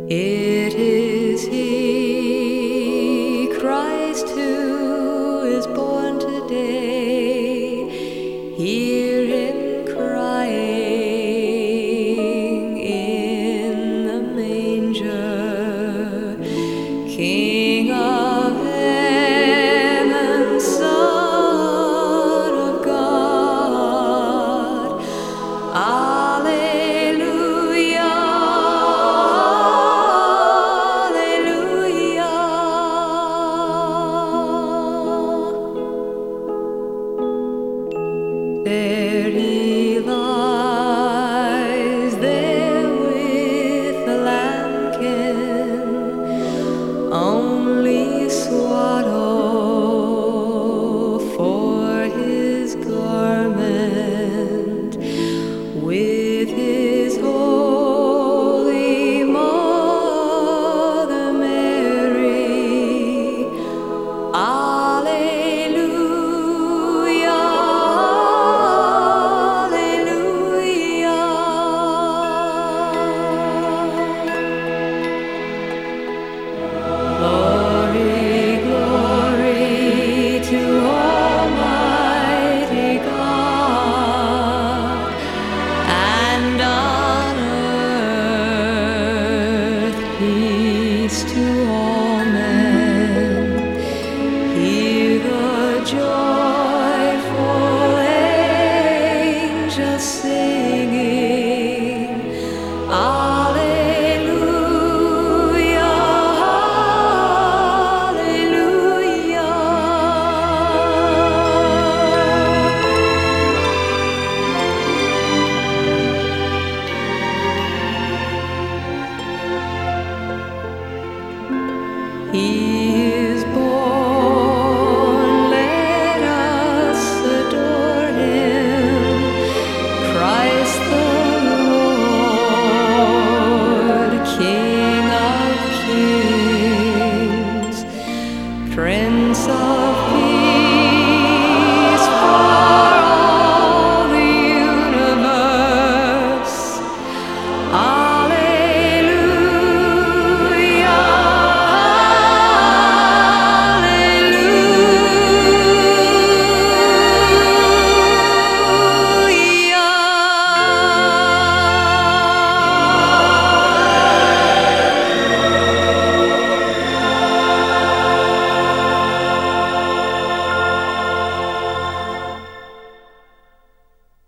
It is He, Christ, who is born today. Hear Him crying in the manger. King of heaven, Son of God. Alleluia. There He lies, there with the lambkin, only swaddle for His garment, with His